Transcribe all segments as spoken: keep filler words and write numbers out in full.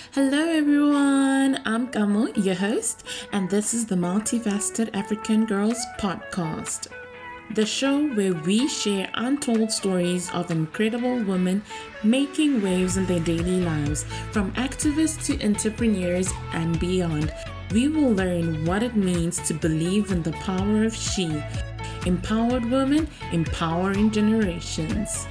Hello, everyone. I'm Kamo, your host, and this is the Multifaceted African Girls podcast, the show where we share untold stories of incredible women making waves in their daily lives, from activists to entrepreneurs and beyond. We will learn what it means to believe in the power of she. Empowered women, empowering generations.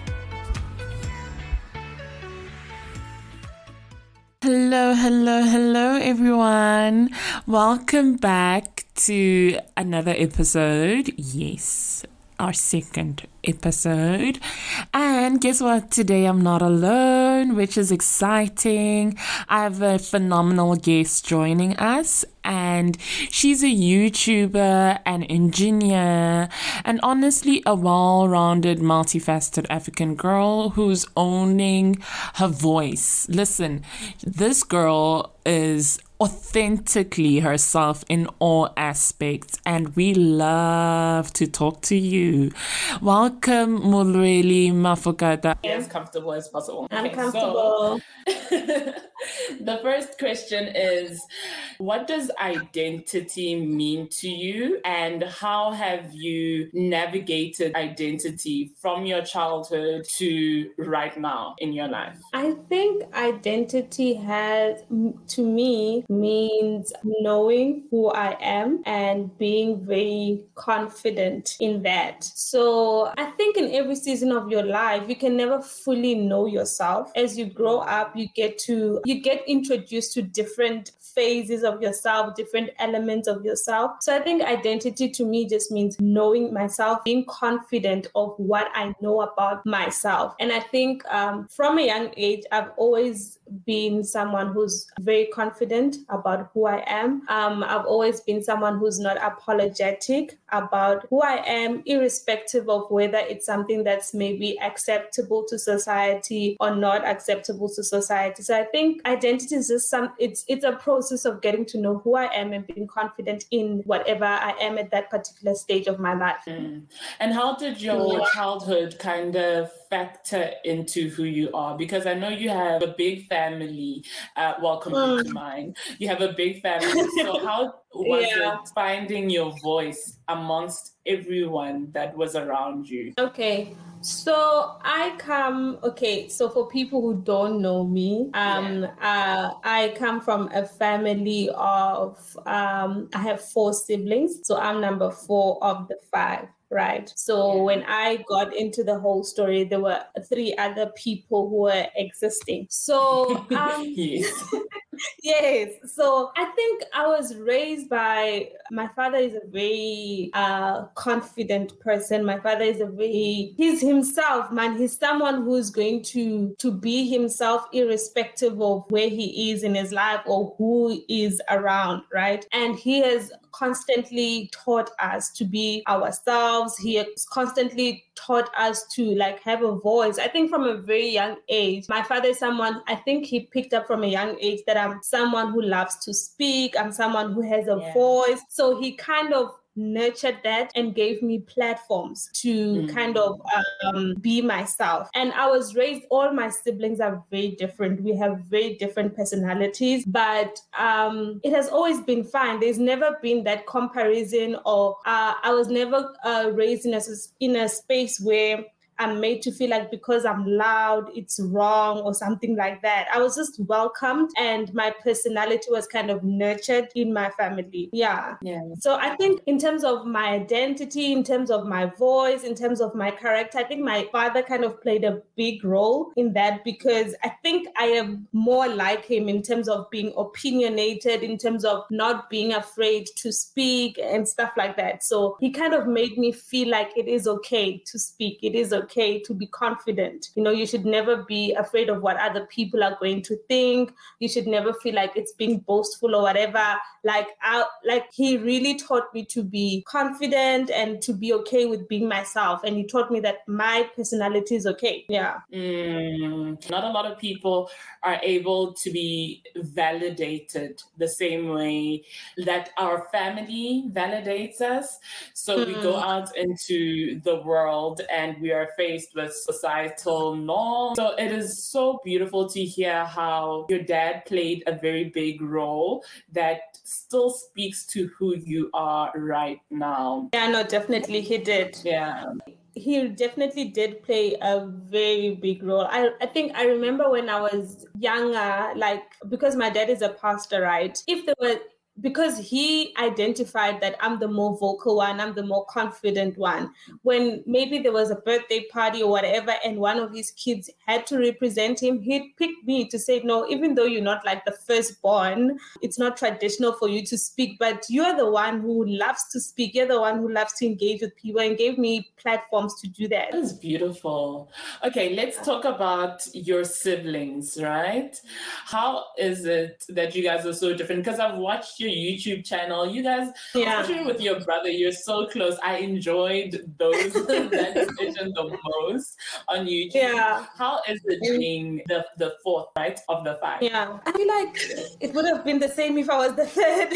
Hello, hello, hello, everyone. Welcome back to another episode. Yes, our second episode. And guess what? Today I'm not alone, which is exciting. I have a phenomenal guest joining us, and she's a YouTuber, an engineer, and honestly a well-rounded, multifaceted African girl who's owning her voice. Listen, this girl is authentically herself in all aspects, and we love to talk to you. Welcome, Mulweli Mafokada. As comfortable as possible. I'm okay, comfortable. So the first question is, what does identity mean to you, and how have you navigated identity from your childhood to right now in your life? I think identity has, to me, means knowing who I am and being very confident in that. So I think in every season of your life, you can never fully know yourself. As you grow up, you get to you get introduced to different phases of yourself, different elements of yourself. So I think identity to me just means knowing myself, being confident of what I know about myself. And I think um, from a young age, I've always been someone who's very confident about who I am. Um, I've always been someone who's not apologetic about who I am, irrespective of whether it's something that's maybe acceptable to society or not acceptable to society. So I think identity is just some, it's it's a process of getting to know who I am and being confident in whatever I am at that particular stage of my life. Mm. And how did your yeah. childhood kind of factor into who you are? Because I know you have a big family, uh, well, compared mm. to mine. You have a big family. So how was yeah. it finding your voice amongst everyone that was around you? Okay. So I come, okay, so for people who don't know me, um, yeah. uh, I come from a family of, um, I have four siblings. So I'm number four of the five. Right. So yeah. when I got into the whole story, there were three other people who were existing. So um, yes. yes. So I think I was raised by, my father is a very uh, confident person. My father is a very, he's himself, man. He's someone who's going to, to be himself irrespective of where he is in his life or who is around. Right. And he has constantly taught us to be ourselves. He has constantly taught us to like have a voice. I think from a very young age, my father is someone, I think he picked up from a young age that I'm someone who loves to speak. I'm someone who has a yeah. voice. So he kind of nurtured that and gave me platforms to mm. kind of um, be myself. And I was raised, all my siblings are very different. We have very different personalities, but um, it has always been fine. There's never been that comparison, or uh, I was never uh, raised in a, in a space where I'm made to feel like because I'm loud, it's wrong or something like that. I was just welcomed, and my personality was kind of nurtured in my family. Yeah. Yeah. So I think in terms of my identity, in terms of my voice, in terms of my character, I think my father kind of played a big role in that, because I think I am more like him in terms of being opinionated, in terms of not being afraid to speak and stuff like that. So he kind of made me feel like it is okay to speak. It is okay okay to be confident. You know, you should never be afraid of what other people are going to think. You should never feel like it's being boastful or whatever. Like, I, like he really taught me to be confident and to be okay with being myself. And he taught me that my personality is okay. Yeah. Mm, not a lot of people are able to be validated the same way that our family validates us. So mm. we go out into the world and we are faced with societal norms. So it is so beautiful to hear how your dad played a very big role that still speaks to who you are right now. Yeah, no, definitely he did. Yeah. He definitely did play a very big role. I, I think I remember when I was younger, like, because my dad is a pastor, right? If there were, because he identified that I'm the more vocal one, I'm the more confident one. When maybe there was a birthday party or whatever, and one of his kids had to represent him, he'd pick me to say, no, even though you're not like the firstborn, it's not traditional for you to speak, but you're the one who loves to speak. You're the one who loves to engage with people, and gave me platforms to do that. That's beautiful. Okay, let's talk about your siblings, right? How is it that you guys are so different? Because I've watched your YouTube channel. You guys, yeah. especially with your brother, you're so close. I enjoyed those that decision the most on YouTube. Yeah. How is it being the, the fourth, right, of the five? Yeah. I feel like it would have been the same if I was the third.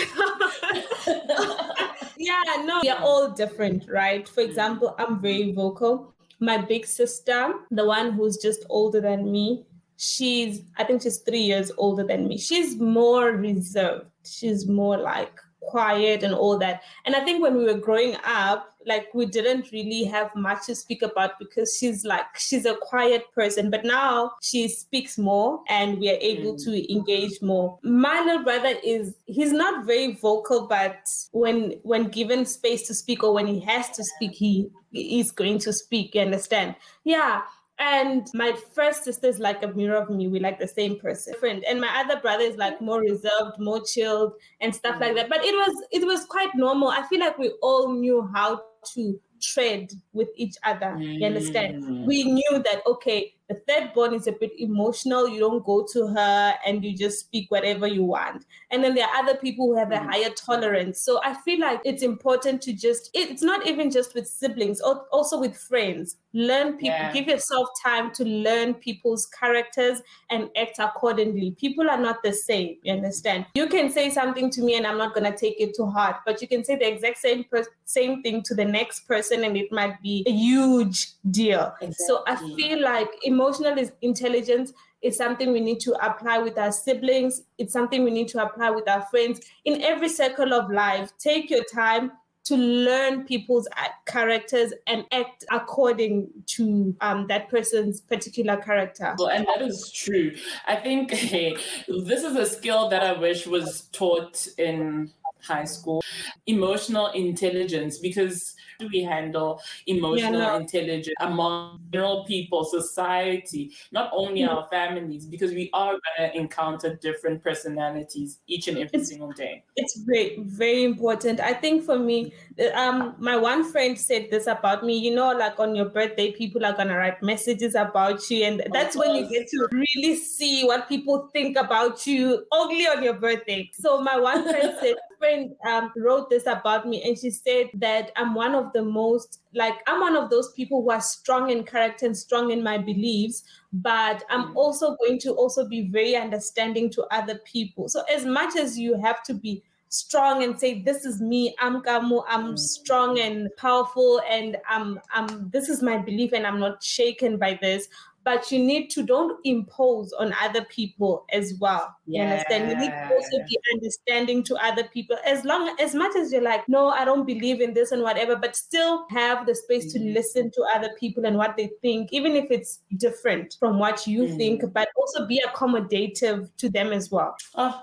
Yeah, no, we are all different, right? For example, I'm very vocal. My big sister, the one who's just older than me, she's, I think she's three years older than me. She's more reserved. She's more like quiet and all that. And I think when we were growing up, like we didn't really have much to speak about because she's like, she's a quiet person, but now she speaks more and we are able mm. to engage more. My little brother is, he's not very vocal, but when, when given space to speak or when he has to speak, he is going to speak, you understand? Yeah. And my first sister is like a mirror of me. We're like the same person. And my other brother is like more reserved, more chilled and stuff like that. But it was it was quite normal. I feel like we all knew how to tread with each other. You understand? We knew that, okay, the third born is a bit emotional. You don't go to her and you just speak whatever you want. And then there are other people who have a higher tolerance. So I feel like it's important to just, it's not even just with siblings, also with friends. Learn people, yeah. Give yourself time to learn people's characters and act accordingly. People are not the same, you understand? You can say something to me and I'm not going to take it to heart, but you can say the exact same per- same thing to the next person and it might be a huge deal. Exactly. So I feel like emotional intelligence is something we need to apply with our siblings. It's something we need to apply with our friends. In every circle of life, take your time to learn people's characters and act according to um, that person's particular character. Well, and that is true. I think hey, this is a skill that I wish was taught in high school. Emotional intelligence, because do we handle emotional yeah, no. intelligence among general people, society, not only mm-hmm. our families, because we are going to encounter different personalities each and every it's, single day. It's very, very important. I think for me, um, my one friend said this about me, you know, like on your birthday, people are going to write messages about you. And that's when you get to really see what people think about you only on your birthday. So my one friend said, friend um, wrote this about me and she said that I'm one of the most, like, I'm one of those people who are strong in character and strong in my beliefs, but I'm mm. also going to also be very understanding to other people. So as much as you have to be strong and say, this is me, I'm Kamu, I'm mm. strong and powerful and I'm, I'm, this is my belief and I'm not shaken by this. But you need to, don't impose on other people as well. You yeah. understand? You need to also be understanding to other people. As long, as much as you're like, no, I don't believe in this and whatever, but still have the space mm-hmm. to listen to other people and what they think, even if it's different from what you mm-hmm. think, but also be accommodative to them as well. Oh,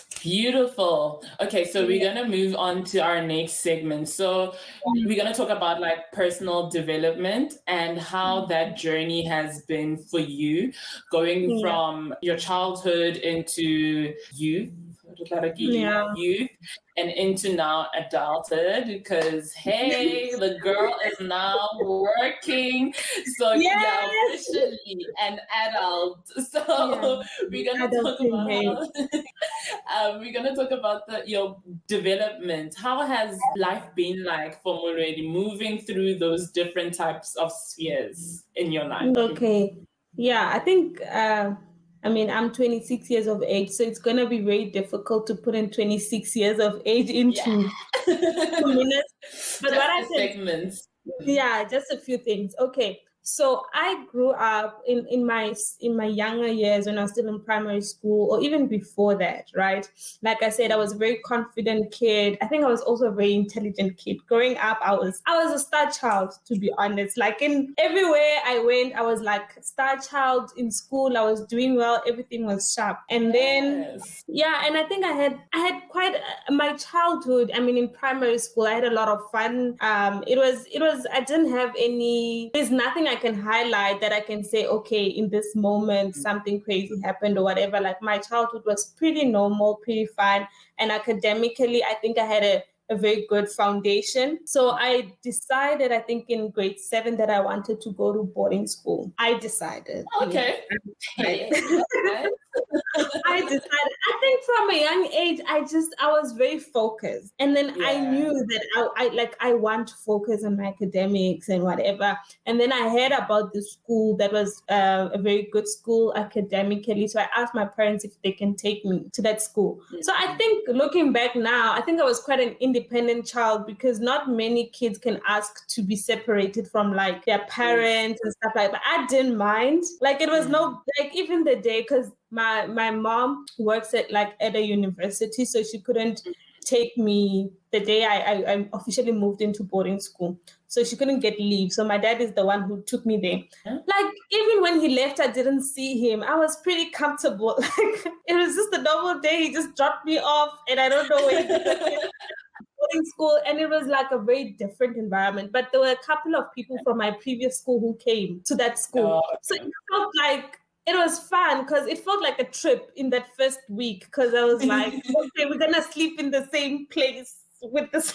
beautiful. Okay, so we're going to move on to our next segment. So mm-hmm. we're going to talk about like personal development and how mm-hmm. that journey has been for you, going yeah. from your childhood into youth, yeah. youth, and into now adulthood, because hey, the girl is now working, so yes. you're officially an adult. So yeah. we're gonna talk about um, we're gonna talk about the, your development. How has life been like for Moredi, moving through those different types of spheres in your life? Okay, yeah, I think. Uh, I mean, I'm twenty-six years of age, so it's going to be very difficult to put in twenty-six years of age into yeah. two minutes. But just what I said, segments. Yeah, just a few things. Okay, So I grew up in, in my in my younger years when I was still in primary school, or even before that, right? Like I said, I was a very confident kid. I think I was also a very intelligent kid. Growing up, I was I was a star child, to be honest. Like in everywhere I went, I was like star child in school. I was doing well. Everything was sharp. And then, Yes. yeah, and I think I had I had quite a, my childhood. I mean, in primary school, I had a lot of fun. Um, it was it was I didn't have any. There's nothing I can highlight that I can say, okay, in this moment something crazy happened or whatever. Like my childhood was pretty normal, pretty fun, and academically, I think I had a a very good foundation. So I decided, I think in grade seven, that I wanted to go to boarding school. I decided. Okay. Yes. I decided, I think from a young age, I just, I was very focused. And then Yeah. I knew that I, I, like, I want to focus on my academics and whatever. And then I heard about the school that was uh, a very good school academically. So I asked my parents if they can take me to that school. Mm-hmm. So I think looking back now, I think I was quite an independent child, because not many kids can ask to be separated from like their parents and stuff like that. I didn't mind. Like it was no, like even the day, because my my mom works at like at a university, so she couldn't take me the day I, I, I officially moved into boarding school. So she couldn't get leave. So my dad is the one who took me there. Huh? Like even when he left, I didn't see him. I was pretty comfortable. Like it was just a normal day. He just dropped me off, and I don't know where he went. Boarding school, and it was like a very different environment. But there were a couple of people from my previous school who came to that school. Oh, okay. So it felt like it was fun, because it felt like a trip in that first week, because I was like, okay, we're gonna sleep in the same place with this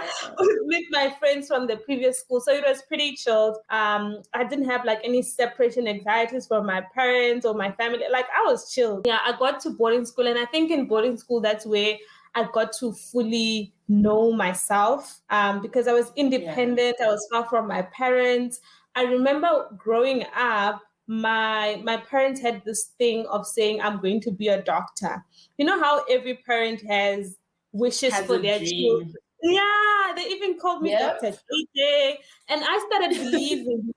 with my friends from the previous school. So it was pretty chilled. Um, I didn't have like any separation anxieties from my parents or my family. Like I was chilled. Yeah, I got to boarding school, and I think in boarding school that's where I got to fully know myself, um, because I was independent. Yeah. I was far from my parents. I remember growing up, my my parents had this thing of saying, I'm going to be a doctor. You know how every parent has wishes has for their dream. Children? Yeah, they even called me yep. Doctor J J. And I started believing,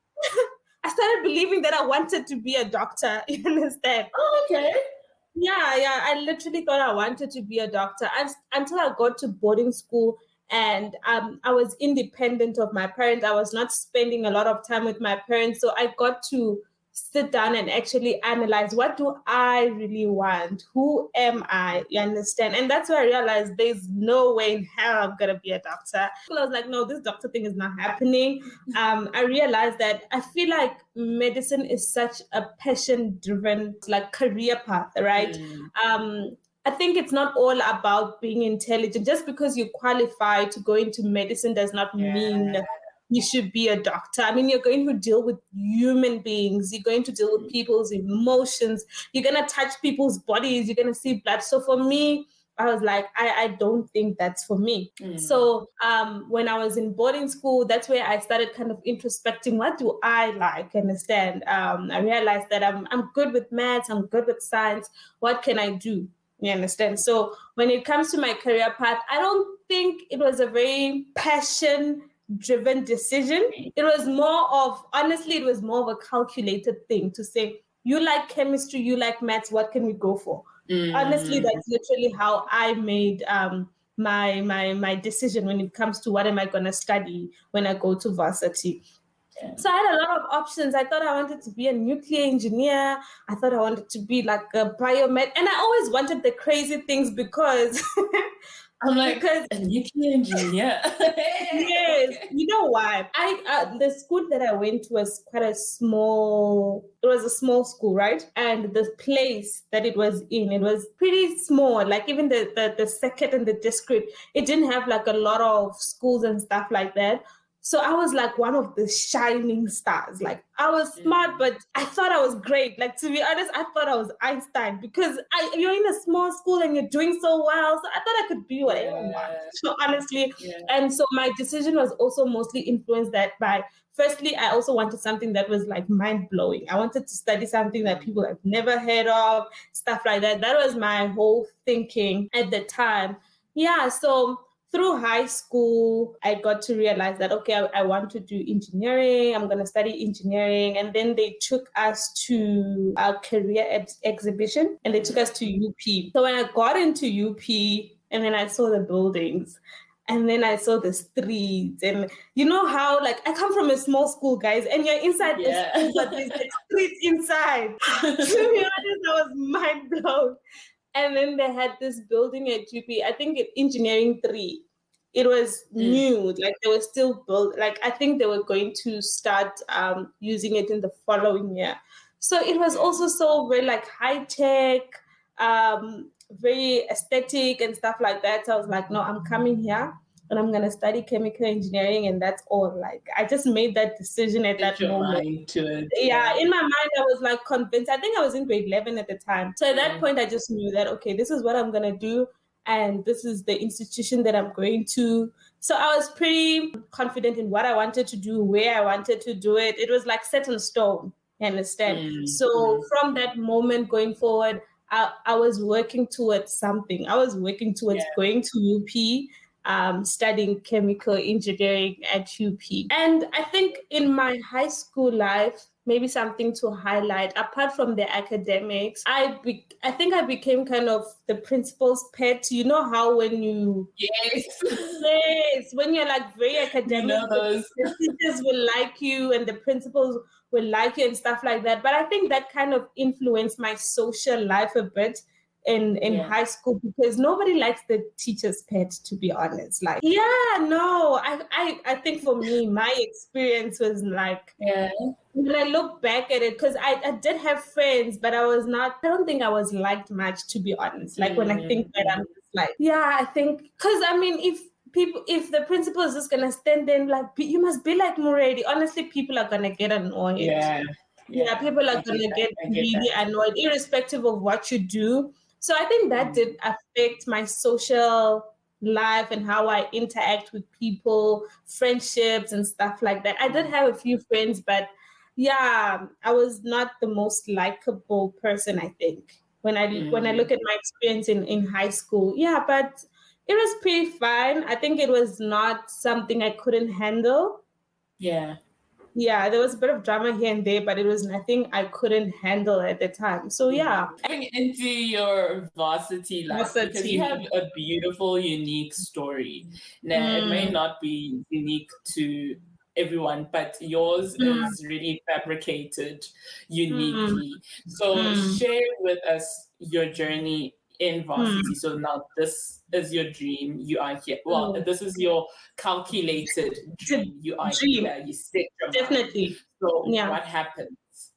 I started believing that I wanted to be a doctor. You understand? Oh, okay. Yeah, yeah. I literally thought I wanted to be a doctor I, until I got to boarding school, and um, I was independent of my parents. I was not spending a lot of time with my parents. So I got to sit down and actually analyze, what do I really want? Who am I? You understand? And that's where I realized there's no way in hell I'm going to be a doctor. So I was like, no, this doctor thing is not happening. Um, I realized that I feel like medicine is such a passion-driven like career path, right? Mm. Um, I think it's not all about being intelligent. Just because you qualify to go into medicine does not yeah. mean you should be a doctor. I mean, you're going to deal with human beings. You're going to deal with people's emotions. You're going to touch people's bodies. You're going to see blood. So for me, I was like, I, I don't think that's for me. Mm. So um, when I was in boarding school, that's where I started kind of introspecting. What do I like? Understand? Um, I realized that I'm I'm good with maths. I'm good with science. What can I do? You understand? So when it comes to my career path, I don't think it was a very passion driven decision. It was more of, honestly, it was more of a calculated thing to say, you like chemistry, you like maths, what can we go for? Mm. Honestly, that's literally how I made um, my my my decision when it comes to what am I going to study when I go to varsity. Yeah. So I had a lot of options. I thought I wanted to be a nuclear engineer. I thought I wanted to be like a biomed. And I always wanted the crazy things because... I'm like, because, a nuclear engineer. Yes. Okay. You know why? I uh, the school that I went to was quite a small, it was a small school, right? And the place that it was in, it was pretty small. Like even the, the, the circuit and the district, it didn't have like a lot of schools and stuff like that. So I was like one of the shining stars. Like I was smart, but I thought I was great. Like to be honest, I thought I was Einstein because I, you're in a small school and you're doing so well. So I thought I could be whatever I want. So honestly, yeah. And so my decision was also mostly influenced that by, firstly, I also wanted something that was like mind blowing. I wanted to study something that people have never heard of, stuff like that. That was my whole thinking at the time. Yeah. So through high school, I got to realize that, okay, I, I want to do engineering. I'm going to study engineering. And then they took us to a career ex- exhibition and they took us to U P. So when I got into U P and then I saw the buildings, and then I saw the streets, and you know how, like, I come from a small school, guys, and you're inside Yeah. the streets, but there's like streets inside. To be honest, I was mind blown. And then they had this building at U P, I think it, Engineering three. It was mm. new, like they were still built. Like I think they were going to start um, using it in the following year. So it was also so very like high tech, um, very aesthetic and stuff like that. So I was like, no, I'm coming here and I'm going to study chemical engineering. And that's all. Like, I just made that decision at that moment. To it. Yeah, in my mind, I was like convinced. I think I was in grade eleven at the time. So at that mm. point, I just knew that, okay, this is what I'm going to do. And this is the institution that I'm going to. So I was pretty confident in what I wanted to do, where I wanted to do it. It was like set in stone, you understand? Mm. So from that moment going forward, I, I was working towards something. I was working towards yeah. going to U P, um, studying chemical engineering at U P. And I think in my high school life, maybe something to highlight, apart from the academics, I be, I think I became kind of the principal's pet. You know how when you... Yes. Yes, when you're like very academic, you know, the teachers will like you and the principals will like you and stuff like that. But I think that kind of influenced my social life a bit in, in yeah. high school, because nobody likes the teacher's pet, to be honest. Like, yeah, no, I, I, I think for me, my experience was like... Yeah. When I look back at it, because I, I did have friends, but I was not, I don't think I was liked much, to be honest. Like, mm-hmm. when I think that, I'm just like, yeah, I think, because I mean, if people, if the principal is just going to stand there and like, be, you must be like Muredi, honestly, people are going to get annoyed. Yeah. Yeah, yeah people are going to get, get really that. annoyed, irrespective of what you do. So I think that mm-hmm. did affect my social life and how I interact with people, friendships and stuff like that. I did have a few friends, but yeah, I was not the most likable person, I think, when I mm. when I look at my experience in, in high school. Yeah, but it was pretty fine. I think it was not something I couldn't handle. Yeah. Yeah, there was a bit of drama here and there, but it was nothing I couldn't handle at the time. So yeah. Going into your varsity life, varsity. Because you have a beautiful, unique story. Now, mm. it may not be unique to everyone, but yours mm. is really fabricated uniquely. Mm. So mm. share with us your journey in varsity. Mm. So now this is your dream. You are here. Well, mm. this is your calculated dream. You are dream. here. You set your Definitely. mind. So yeah. what happens?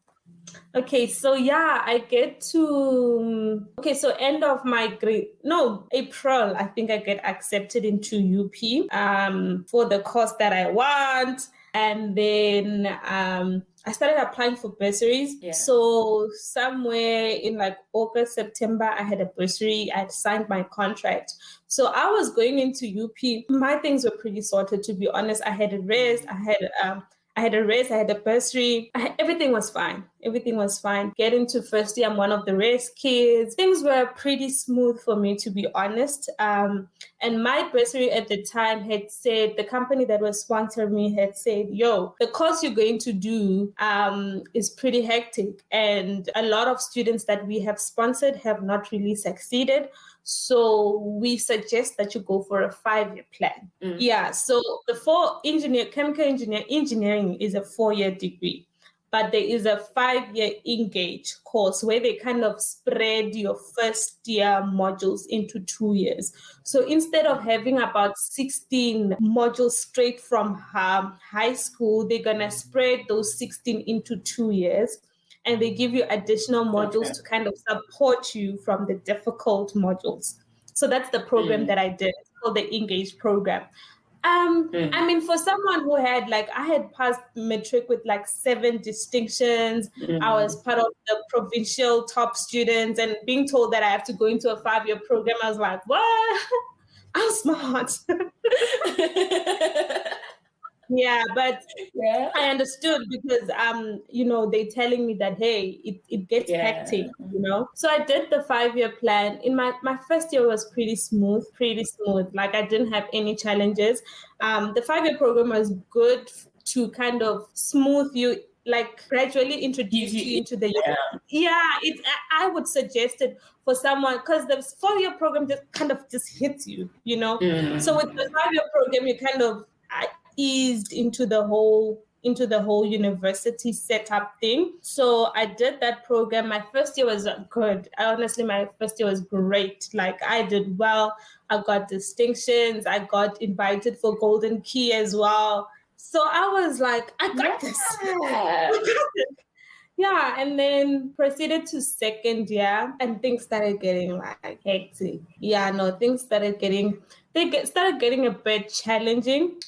Okay, so yeah, I get to, okay, so end of my grade, no, April, I think I get accepted into U P um, for the course that I want. And then um, I started applying for bursaries. Yeah. So somewhere in like August, September, I had a bursary. I had signed my contract. So I was going into U P. My things were pretty sorted, to be honest. I had a rest. I had um, I had a race, I had a bursary. I had, everything was fine. Everything was fine. Getting to first year, I'm one of the race kids. Things were pretty smooth for me, to be honest. Um, and my bursary at the time had said, the company that was sponsoring me had said, yo, the course you're going to do um, is pretty hectic. And a lot of students that we have sponsored have not really succeeded. So we suggest that you go for a five-year plan. Mm. Yeah, so the four engineer, chemical engineer, engineering is a four-year degree, but there is a five-year engage course where they kind of spread your first year modules into two years. So instead of having about sixteen modules straight from um, high school, they're gonna spread those sixteen into two years. And they give you additional modules okay. to kind of support you from the difficult modules. So that's the program mm. that I did. It's called the Engage program. Um, mm. I mean, for someone who had like, I had passed matric with like seven distinctions. Mm. I was part of the provincial top students, and being told that I have to go into a five-year program, I was like, what? I'm smart. Yeah, but Yeah. I understood because um, you know, they telling me that hey, it, it gets Yeah. hectic, you know. So I did the five year plan. In my my first year was pretty smooth, pretty smooth. Like I didn't have any challenges. Um, the five year program was good to kind of smooth you, like gradually introduce Easy- you into the yeah. yeah. It I, I would suggest it for someone because the four year program just kind of just hits you, you know. Mm. So with the five year program, you kind of I eased into the whole into the whole university setup thing. So I did that program. My first year was good. Honestly, my first year was great. Like I did well. I got distinctions. I got invited for Golden Key as well. So I was like, I got this. Yeah. Yeah, and then proceeded to second year, and things started getting like hectic. Yeah, no, things started getting they get started getting a bit challenging,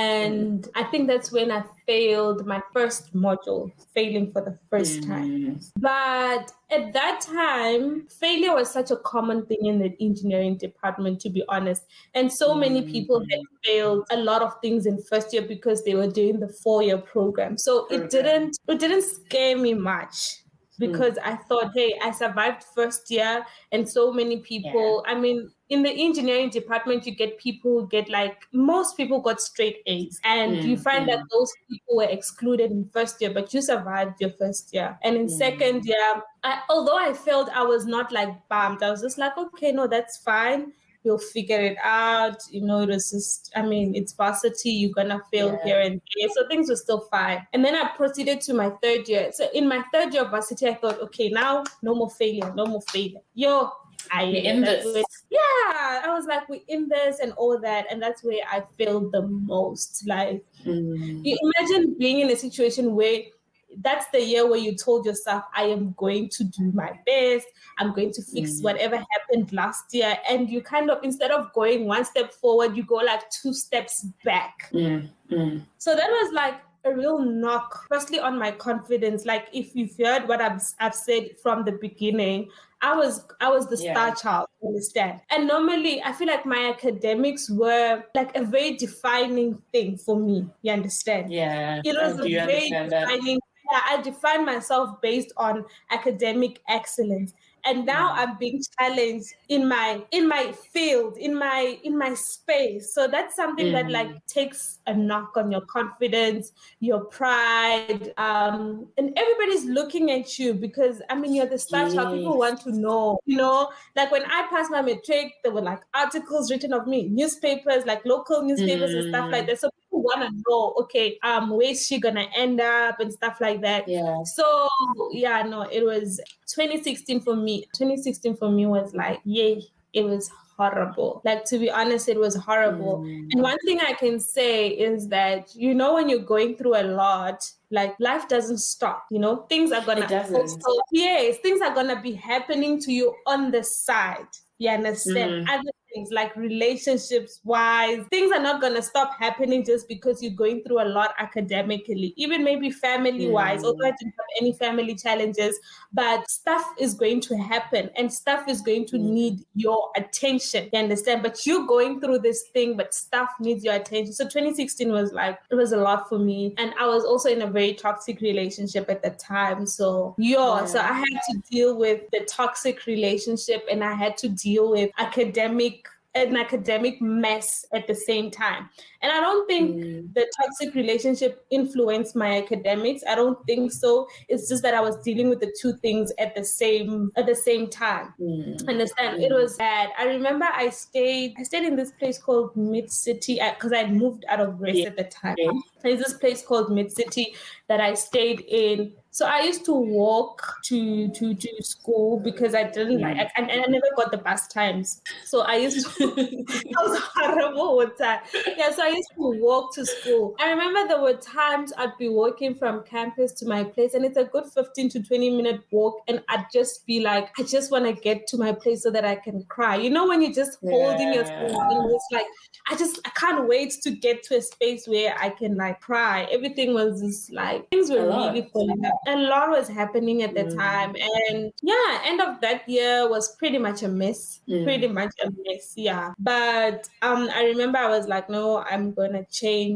and I think that's when I failed my first module, failing for the first time. Mm. But at that time, failure was such a common thing in the engineering department, to be honest. And so many people had failed a lot of things in first year because they were doing the four-year program. So it didn't it didn't scare me much because I thought, hey, I survived first year, and so many people, I mean, in the engineering department, you get people who get like, most people got straight A's, and you find that those people were excluded in first year, but you survived your first year. And in second year, I, although I felt I was not like bummed, I was just like, okay, no, that's fine. We'll figure it out. You know, it was just, I mean, it's varsity. You're going to fail Yeah. here and there. So things were still fine. And then I proceeded to my third year. So in my third year of varsity, I thought, okay, now no more failure, no more failure. Yo, I We're in that's this. where- yeah, I was like, we're in this and all that. And that's where I failed the most. Like, Mm. you imagine being in a situation where that's the year where you told yourself, I am going to do my best. I'm going to fix Mm. whatever happened last year. And you kind of, instead of going one step forward, you go like two steps back. Mm. Mm. So that was like a real knock, firstly on my confidence. Like if you've heard what I've, I've said from the beginning, I was I was the Yeah. star child, understand? And normally I feel like my academics were like a very defining thing for me, you understand? Yeah. It was I a do very understand that. defining. Yeah, I define myself based on academic excellence, and now Mm. I'm being challenged in my in my field, in my in my space. So that's something that like Mm. takes a knock on your confidence, your pride, um, and everybody's looking at you because I mean you're the star child. People Yes. want to know, you know. Like when I passed my matric, there were like articles written of me, newspapers, like local newspapers and stuff like Mm. that. So people want to know, okay, um, where's she gonna end up and stuff like that. Yeah. So yeah, no, it was twenty sixteen for me. twenty sixteen for me was like, yay, it was horrible. Like to be honest, it was horrible. Mm. And one thing I can say is that, you know, when you're going through a lot, like life doesn't stop, you know, things are gonna It doesn't. also, yes, things are gonna be happening to you on the side. You understand? Mm. Other things like relationships wise, things are not gonna stop happening just because you're going through a lot academically, even maybe family wise, Mm. although I didn't have any family challenges, but stuff is going to happen and stuff is going to Mm. need your attention. You understand? But you're going through this thing, but stuff needs your attention. So twenty sixteen was like, it was a lot for me. And I was also in a very toxic relationship at the time. So yeah, Yeah. so I had to deal with the toxic relationship and I had to deal with academic an academic mess at the same time. And I don't think Mm. the toxic relationship influenced my academics. I don't think so. It's just that I was dealing with the two things at the same at the same time. Mm. Understand? It was bad. I remember I stayed I stayed in this place called Mid City because I moved out of Grace Yeah. at the time. Okay. There's this place called Mid City that I stayed in. So I used to walk to to to school because I didn't like I, I, I never got the bus times. So I used to I was horrible with that. Yeah, so I used to walk to school. I remember there were times I'd be walking from campus to my place and it's a good fifteen to twenty minute walk and I'd just be like, I just want to get to my place so that I can cry. You know when you're just holding yourself and it's like, I just I can't wait to get to a space where I can like cry. Everything was just like things were A lot. really falling up. A lot was happening at the Mm. time. And yeah, end of that year was pretty much a mess. Mm. Pretty much a mess, yeah. But um I remember I was like, no, I'm gonna change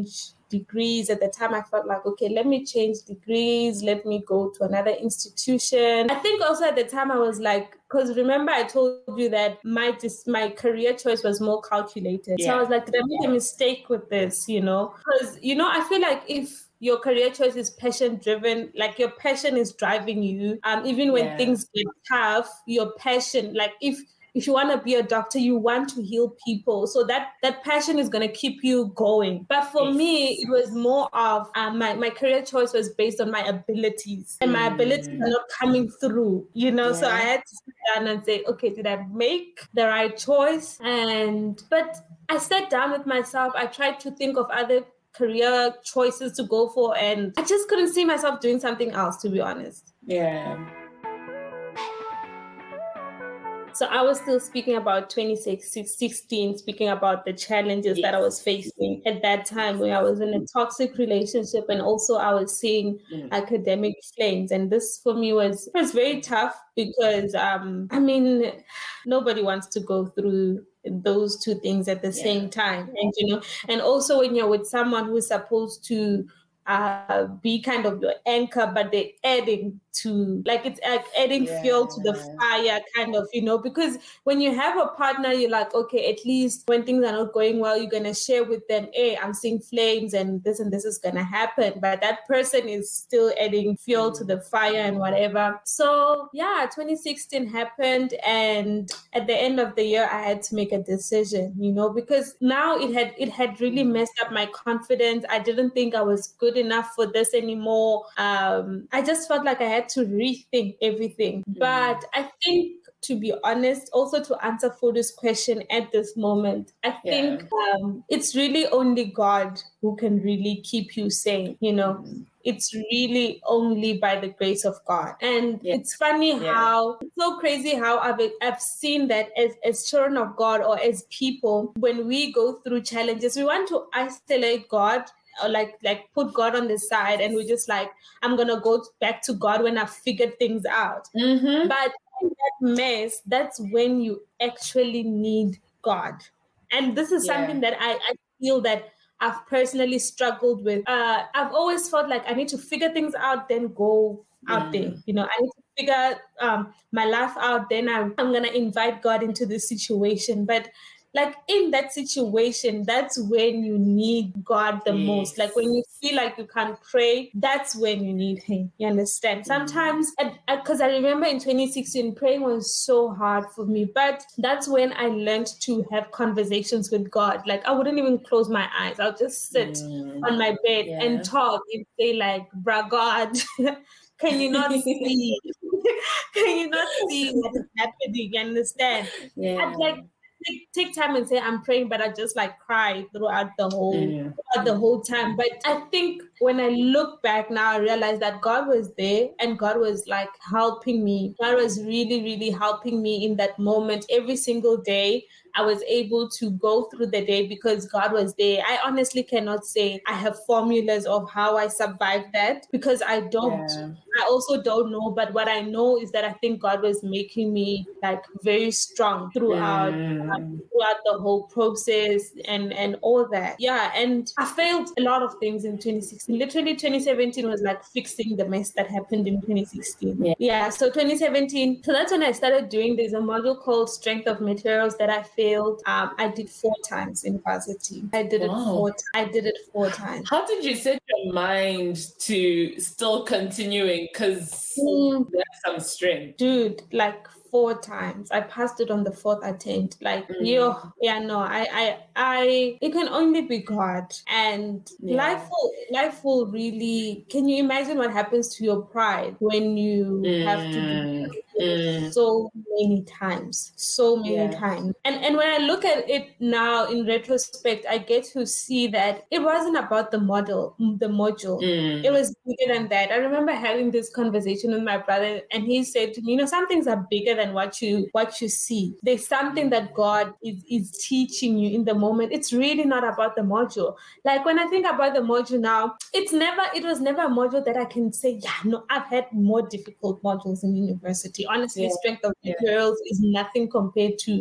degrees. At the time, I felt like, okay, let me change degrees. Let me go to another institution. I think also at the time I was like, because remember I told you that my dis- my career choice was more calculated. Yeah. So I was like, did I make a mistake with this, you know? Because, you know, I feel like if your career choice is passion driven, like your passion is driving you, um, even when yeah. things get tough, your passion, like if If you want to be a doctor, you want to heal people. So that, that passion is going to keep you going. But for yes. me, it was more of um, my, my career choice was based on my abilities. And my mm. abilities are not coming through, you know. Yeah. So I had to sit down and say, okay, did I make the right choice? And but I sat down with myself. I tried to think of other career choices to go for. And I just couldn't see myself doing something else, to be honest. Yeah. So I was still speaking about twenty sixteen, speaking about the challenges yes. that I was facing at that time when I was in a toxic relationship, and also I was seeing mm. academic flames. And this for me was was very tough because, um, I mean, nobody wants to go through those two things at the yeah. same time. And, you know, and also when you're with someone who's supposed to uh, be kind of your anchor, but they're adding to, like, it's like adding yeah. fuel to the fire, kind of, you know, because when you have a partner, you're like, okay, at least when things are not going well, you're going to share with them, hey, I'm seeing flames and this and this is going to happen. But that person is still adding fuel mm. to the fire and whatever. So yeah, twenty sixteen happened. And at the end of the year, I had to make a decision, you know, because now it had, it had really messed up my confidence. I didn't think I was good enough for this anymore. Um, I just felt like I had to rethink everything. Mm. But I think, to be honest, also to answer Fudu's question at this moment, I think yeah. um, it's really only God who can really keep you sane, you know. Mm. It's really only by the grace of God. And yeah. it's funny yeah. how, it's so crazy how I've, I've seen that as, as children of God or as people, when we go through challenges, we want to isolate God, or like like put God on the side, and we're just like, I'm gonna go back to God when I've figured things out. Mm-hmm. But in that mess, that's when you actually need God. And this is yeah. something that I, I feel that I've personally struggled with. Uh, I've always felt like I need to figure things out, then go out mm. there. You know, I need to figure um, my life out, then I'm, I'm gonna invite God into the situation. But like in that situation, that's when you need God the yes. most. Like when you feel like you can't pray, that's when you need Him. You understand? Sometimes, because I remember in twenty sixteen, praying was so hard for me. But that's when I learned to have conversations with God. Like I wouldn't even close my eyes. I'll just sit mm. on my bed yeah. and talk and say like, bruh, God, can you not see? Can you not see what is happening? You understand? Yeah. I'd like, Take, take time and say I'm praying, but I just like cry throughout the whole yeah. throughout the whole time. But I think when I look back now, I realize that God was there and God was like helping me. God was really, really helping me in that moment. Every single day, I was able to go through the day because God was there. I honestly cannot say I have formulas of how I survived that because I don't. Yeah. I also don't know. But what I know is that I think God was making me like very strong throughout, mm. um, throughout the whole process and, and all that. Yeah. And I failed a lot of things in twenty sixteen. Literally twenty seventeen was like fixing the mess that happened in twenty sixteen. Yeah. yeah so twenty seventeen. So that's when I started doing, there's a module called Strength of Materials that I failed. Um, I did four times in varsity. I did wow. it four. T- I did it four times. How did you set your mind to still continuing? Because mm. there's some strength, dude. Like four times. I passed it on the fourth attempt. Like mm. yo, yeah, no, I, I, I. It can only be God. And yeah. life will, life will really. Can you imagine what happens to your pride when you mm. have to do mm. so many times, so many yeah. times. And and when I look at it now in retrospect, I get to see that it wasn't about the model, the module. Mm. It was bigger than that. I remember having this conversation with my brother, and he said to me, you know, some things are bigger than what you what you see. There's something that God is, is teaching you in the moment. It's really not about the module. Like when I think about the module now, it's never, it was never a module that I can say, yeah, no, I've had more difficult modules in university. Honestly, yeah. Strength of Materials yeah. is nothing compared to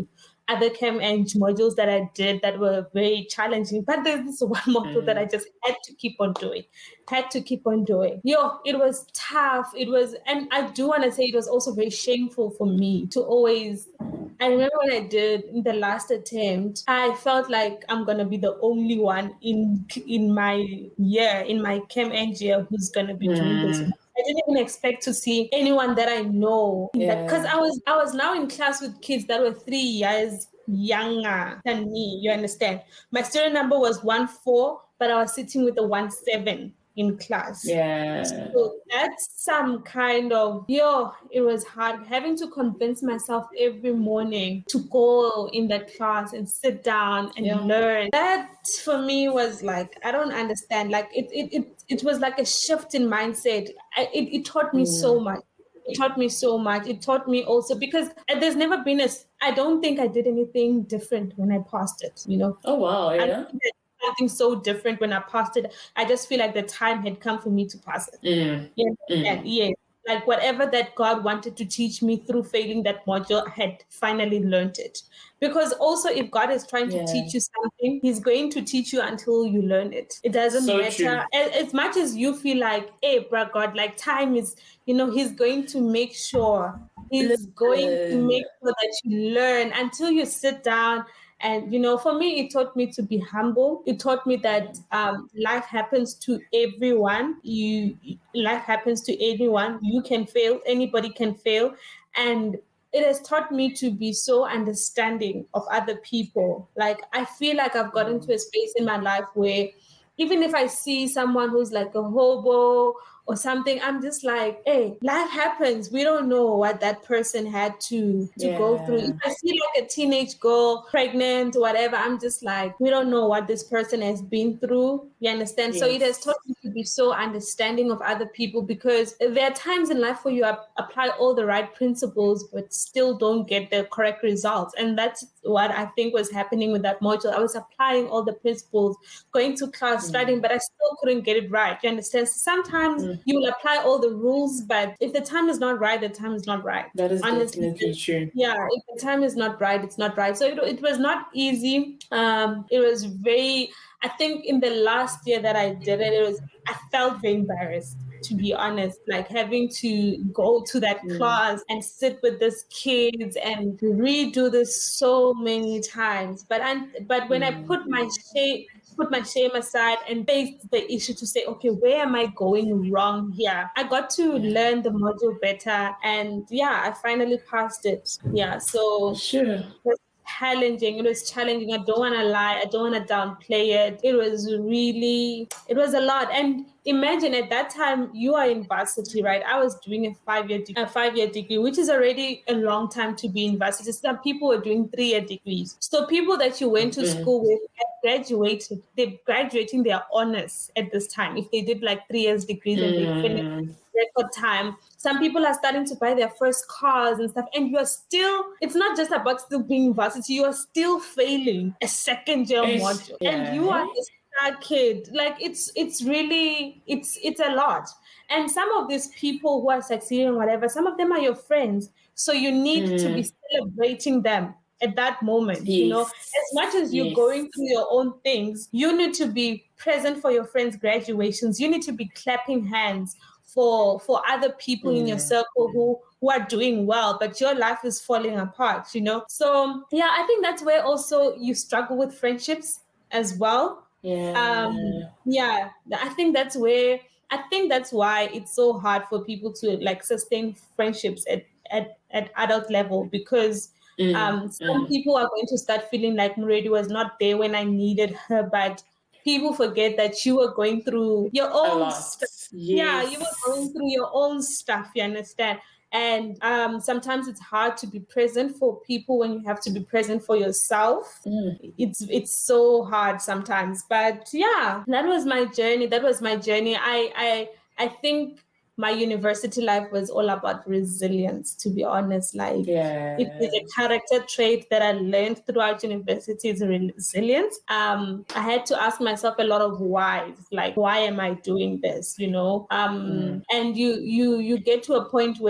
other Chem Eng modules that I did that were very challenging. But there's this one module mm. that I just had to keep on doing. Had to keep on doing. Yo, it was tough. It was, and I do want to say it was also very shameful for me to always, I remember when I did in the last attempt, I felt like I'm going to be the only one in in my year, in my Chem Eng year who's going to be mm. doing this. I didn't even expect to see anyone that I know. Because yeah. I was I was now in class with kids that were three years younger than me, you understand? My student number was one four, but I was sitting with a one seven in class. Yeah. So that's some kind of, yo, it was hard having to convince myself every morning to go in that class and sit down and yeah. learn. That for me was like, I don't understand. Like it it it, it was like a shift in mindset. I, it, it taught me mm. so much. It taught me so much. It taught me also because there's never been a, I don't think I did anything different when I passed it, you know? Oh, wow. Yeah. Something so different when I passed it. I just feel like the time had come for me to pass it. Mm. Yeah, mm. yeah, yeah. Like whatever that God wanted to teach me through failing that module, I had finally learned it. Because also, if God is trying yeah. to teach you something, He's going to teach you until you learn it. It doesn't so matter. As, as much as you feel like, hey, bro, God, like time is, you know, He's going to make sure. He's going to make sure that you learn until you sit down. And, you know, for me, it taught me to be humble. It taught me that um, life happens to everyone. You, life happens to anyone. You can fail. Anybody can fail. And it has taught me to be so understanding of other people. Like, I feel like I've gotten to a space in my life where even if I see someone who's like a hobo or something, I'm just like, hey, life happens. We don't know what that person had to, to yeah. go through. If I see like a teenage girl pregnant or whatever, I'm just like, we don't know what this person has been through. You understand? Yes. So it has taught me to be so understanding of other people because there are times in life where you apply all the right principles, but still don't get the correct results. And that's what I think was happening with that module. I was applying all the principles, going to class, mm. studying, but I still couldn't get it right. You understand? Sometimes mm. you will apply all the rules, but if the time is not right, the time is not right. That is Honestly, definitely true. Yeah, if the time is not right, it's not right. So it, it was not easy. Um, it was very, I think in the last year that I did it, it was, I felt very embarrassed, to be honest, like having to go to that mm. class and sit with these kids and redo this so many times. But I, but when mm. I put my shame, put my shame aside and face the issue to say, okay, where am I going wrong here? I got to learn the module better. And yeah, I finally passed it. Yeah, so sure. It was challenging. It was challenging. I don't want to lie. I don't want to downplay it. It was really, it was a lot. And imagine at that time you are in varsity, right? I was doing a five-year de- a five-year degree, which is already a long time to be in varsity. Some people were doing three-year degrees. So people that you went to mm-hmm. school with graduated, they're graduating their honors at this time. If they did like three years degrees mm. and they finished record time. Some people are starting to buy their first cars and stuff. And you're still, it's not just about still being in varsity, you are still failing a second year module. Yeah. And you are a star kid. Like it's it's really, it's it's a lot. And some of these people who are succeeding, whatever, some of them are your friends. So you need mm. to be celebrating them at that moment, yes. you know, as much as you're yes. going through your own things, you need to be present for your friends' graduations. You need to be clapping hands for for other people mm. in your circle who, who are doing well, but your life is falling apart, you know? So, yeah, I think that's where also you struggle with friendships as well. Yeah. Um, yeah, I think that's where, I think that's why it's so hard for people to like sustain friendships at, at, at adult level because Mm, um, some mm. people are going to start feeling like Muredi was not there when I needed her, but people forget that you were going through your own stuff. Yes. Yeah, you were going through your own stuff, you understand? And um, sometimes it's hard to be present for people when you have to be present for yourself. Mm. It's it's so hard sometimes. But yeah, that was my journey. That was my journey. I I I think my university life was all about resilience, to be honest. Like, yeah. it is a character trait that I learned throughout university is resilience. Um, I had to ask myself a lot of whys, like, why am I doing this? You know, um, mm. and you you you get to a point where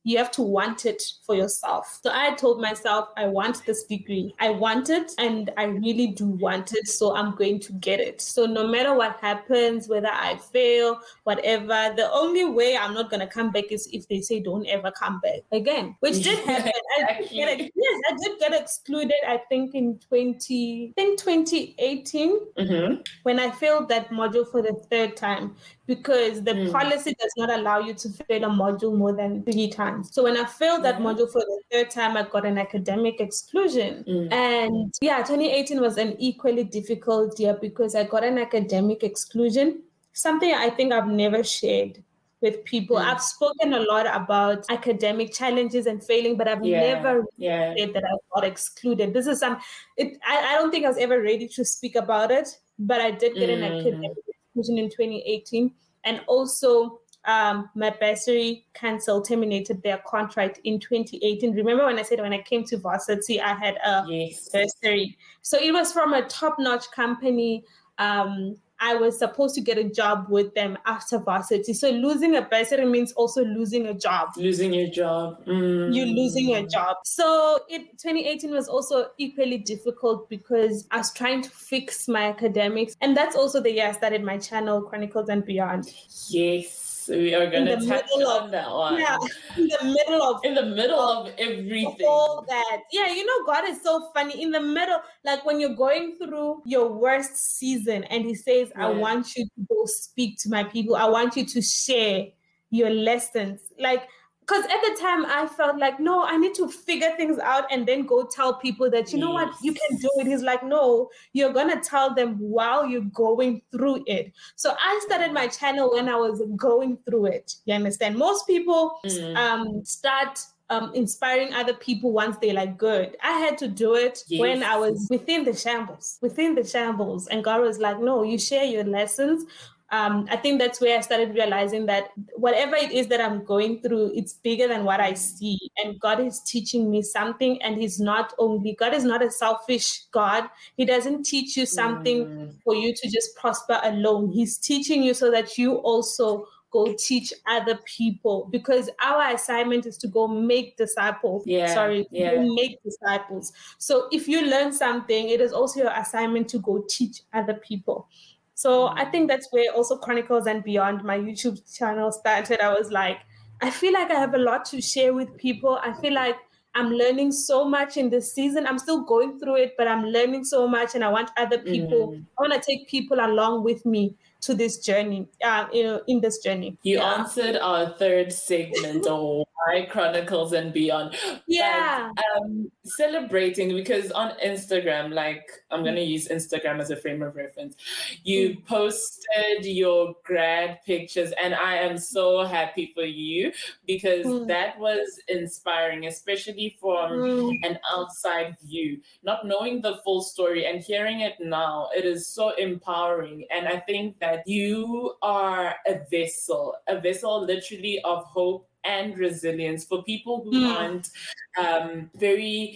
you have to want it for yourself. So I told myself, I want this degree. I want it, and I really do want it. So I'm going to get it. So no matter what happens, whether I fail, whatever, the only way I'm not going to come back is if they say don't ever come back again, which did happen. I did get, yes, I did get excluded, I think in twenty, I think twenty eighteen, mm-hmm. when I failed that module for the third time, because the mm. policy does not allow you to fail a module more than three times. So when I failed that mm-hmm. module for the third time, I got an academic exclusion. Mm. And yeah, twenty eighteen was an equally difficult year because I got an academic exclusion, something I think I've never shared with people. Mm. I've spoken a lot about academic challenges and failing, but I've yeah. never yeah. said that I got excluded. This is some, it, I, I don't think I was ever ready to speak about it, but I did get mm. an academic exclusion in twenty eighteen. And also um, my bursary cancelled, terminated their contract in twenty eighteen. Remember when I said when I came to varsity, I had a yes. bursary. So it was from a top-notch company. Um, I was supposed to get a job with them after varsity. So losing a bursary means also losing a job. Losing your job. Mm. You're losing your job. So it, twenty eighteen was also equally difficult because I was trying to fix my academics. And that's also the year I started my channel, Chronicles and Beyond. Yes. We are going to touch on of, that one. Yeah, in the middle of in the middle of, of everything. All that. Yeah, you know, God is so funny. In the middle, like when you're going through your worst season and he says, yeah. I want you to go speak to my people. I want you to share your lessons. Like, because at the time I felt like, no, I need to figure things out and then go tell people that, you know yes. what, you can do it. He's like, no, you're going to tell them while you're going through it. So I started my channel when I was going through it. You understand? Most people mm. um, start um, inspiring other people once they're like good. I had to do it yes. when I was within the shambles, within the shambles. And God was like, no, you share your lessons. Um, I think that's where I started realizing that whatever it is that I'm going through, it's bigger than what I see. And God is teaching me something. And he's not only, God is not a selfish God. He doesn't teach you something mm. for you to just prosper alone. He's teaching you so that you also go teach other people, because our assignment is to go make disciples. Yeah, Sorry, yeah. go make disciples. So if you learn something, it is also your assignment to go teach other people. So I think that's where also Chronicles and Beyond, my YouTube channel, started. I was like, I feel like I have a lot to share with people. I feel like I'm learning so much in this season. I'm still going through it, but I'm learning so much. And I want other people, mm. I want to take people along with me to this journey, uh, you know, in this journey. You yeah. answered our third segment of why Chronicles and Beyond. Yeah. But, um, celebrating, because on Instagram, like I'm going to use Instagram as a frame of reference, you mm. posted your grad pictures, and I am so happy for you because mm. that was inspiring, especially from mm. an outside view, not knowing the full story and hearing it now. It is so empowering. And I think that you are a vessel, a vessel literally of hope and resilience for people who mm. aren't um, very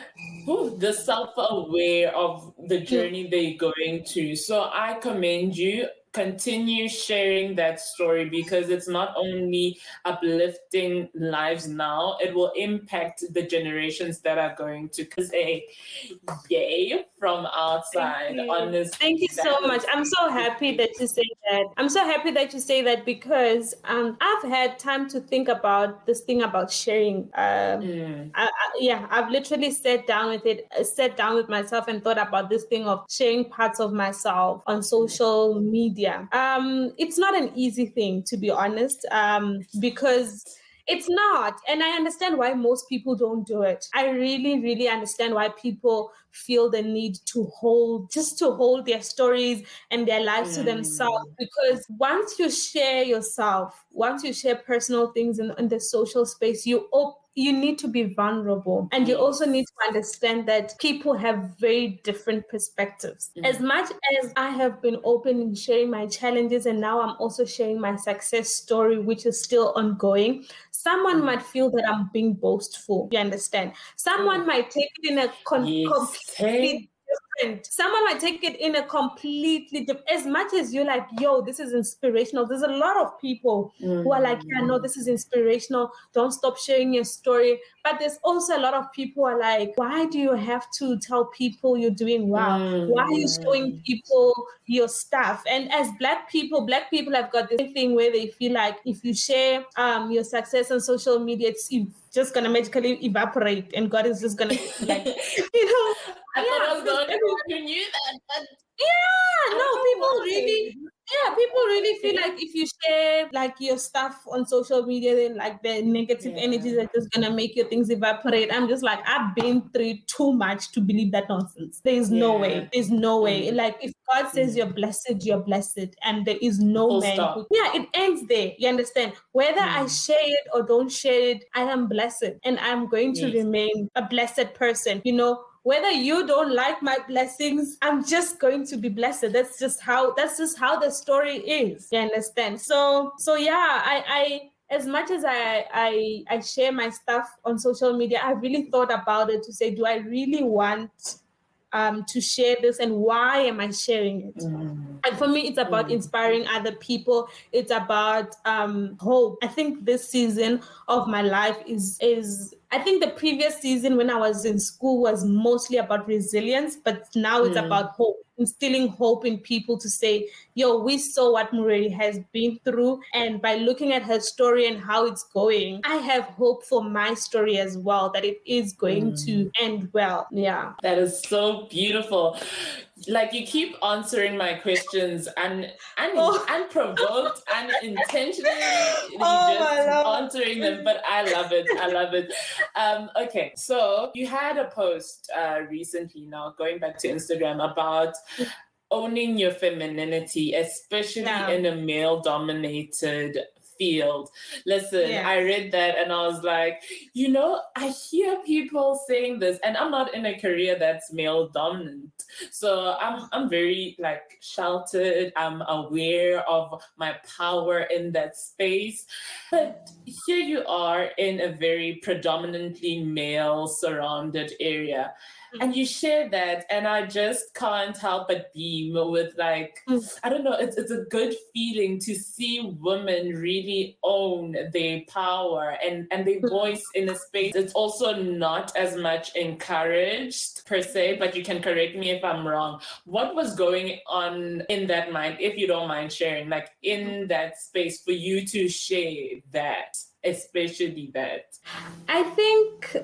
ooh, the self-aware of the journey mm. they're going to. So I commend you. Continue sharing that story, because it's not only uplifting lives now, it will impact the generations that are going to say yay from outside. Thank Honestly, Thank you so much. I'm so happy that you say that. I'm so happy that you say that because um, I've had time to think about this thing about sharing. Um, mm. I, I, yeah, I've literally sat down with it, uh, sat down with myself and thought about this thing of sharing parts of myself on social media. Yeah, um, it's not an easy thing, to be honest, um, because it's not. And I understand why most people don't do it. I really, really understand why people feel the need to hold, just to hold their stories and their lives mm. to themselves. Because once you share yourself, once you share personal things in, in the social space, you open you need to be vulnerable. And you also need to understand that people have very different perspectives. Mm-hmm. As much as I have been open in sharing my challenges, and now I'm also sharing my success story, which is still ongoing, someone mm-hmm. might feel that I'm being boastful. You understand? Someone mm-hmm. might take it in a con- yes. completely different. Someone might take it in a completely different, as much as you're like, yo, this is inspirational. There's a lot of people mm. who are like, yeah, no, this is inspirational. Don't stop sharing your story. But there's also a lot of people who are like, why do you have to tell people you're doing well? Mm. Why are you showing people your stuff? And as Black people, Black people have got this thing where they feel like if you share um, your success on social media, it's just going to magically evaporate and God is just going to, like, you know. I yeah, thought I was the only one who knew that. But yeah, no, people really, yeah, people really feel like if you share like your stuff on social media, then like the negative yeah. energies are just gonna make your things evaporate. I'm just like, I've been through too much to believe that nonsense. There is yeah. no way. There's no way. Mm. Like if God says mm. you're blessed, you're blessed, and there is no Full man. Who, yeah, it ends there. You understand? Whether mm. I share it or don't share it, I am blessed, and I'm going to yes. remain a blessed person. You know. Whether you don't like my blessings, I'm just going to be blessed. That's just how that's just how the story is. You understand? So so yeah, I I as much as I I I share my stuff on social media, I really thought about it to say, do I really want um to share this, and why am I sharing it? Mm. And for me, it's about mm. inspiring other people. It's about um hope. I think this season of my life is is I think the previous season when I was in school was mostly about resilience, but now it's mm. about hope, instilling hope in people to say, yo, we saw what Mureri has been through. And by looking at her story and how it's going, I have hope for my story as well, that it is going mm. to end well. Yeah. That is so beautiful. Like you keep answering my questions and and oh. unprovoked and intentionally oh, just answering them, but I love it. I love it. Um, okay, so you had a post uh, recently now, going back to Instagram, about owning your femininity, especially yeah. in a male-dominated field. Listen, yeah. I read that and I was like, you know, I hear people saying this, and I'm not in a career that's male dominant. So I'm I'm very like sheltered. I'm aware of my power in that space. But here you are in a very predominantly male surrounded area. And you share that, and I just can't help but beam with like, I don't know, it's it's a good feeling to see women really own their power and, and their voice in a space. It's also not as much encouraged per se, but you can correct me if I'm wrong. What was going on in that mind, if you don't mind sharing, like in that space for you to share that, especially that? I think...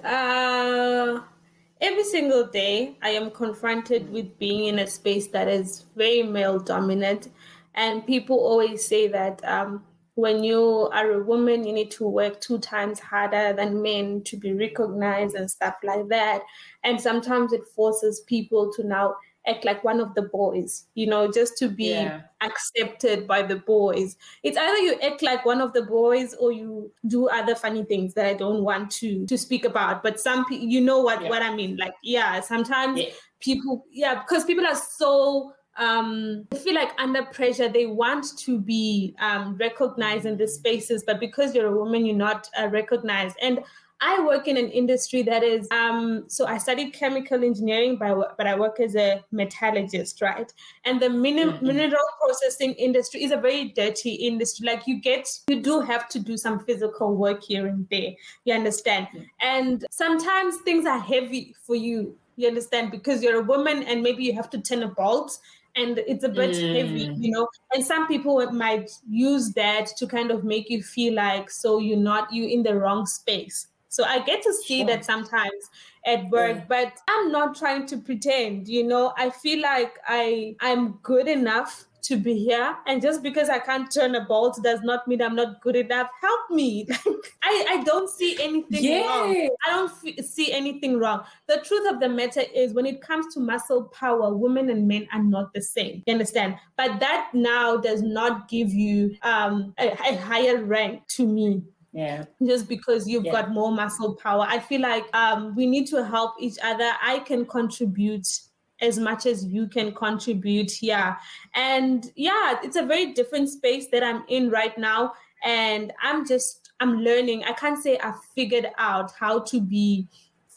Uh... Every single day, I am confronted with being in a space that is very male dominant. And people always say that um, when you are a woman, you need to work two times harder than men to be recognized and stuff like that. And sometimes it forces people to now act like one of the boys, you know, just to be yeah. accepted by the boys. It's either you act like one of the boys or you do other funny things that I don't want to to speak about. But some people, you know what, yeah. what I mean? Like, yeah, sometimes yeah. people, yeah, because people are so... Um, I feel like under pressure, they want to be um, recognized in the spaces, but because you're a woman, you're not uh, recognized. And I work in an industry that is, um, so I studied chemical engineering, but, but I work as a metallurgist, right? And the min- mm-hmm. mineral processing industry is a very dirty industry. Like you get, you do have to do some physical work here and there, you understand? Mm-hmm. And sometimes things are heavy for you, you understand? Because you're a woman and maybe you have to turn a bolt and it's a bit mm. heavy, you know, and some people might use that to kind of make you feel like, so you're not, you in the wrong space. So I get to see sure. that sometimes at work, yeah. but I'm not trying to pretend, you know, I feel like I, I'm good enough to be here. And just because I can't turn a bolt does not mean I'm not good enough. Help me. I, I don't see anything yeah. wrong. I don't f- see anything wrong. The truth of the matter is when it comes to muscle power, women and men are not the same. You understand? But that now does not give you um, a, a higher rank to me. Yeah. Just because you've yeah. got more muscle power. I feel like um, we need to help each other. I can contribute as much as you can contribute here. And yeah, it's a very different space that I'm in right now. And I'm just, I'm learning. I can't say I've figured out how to be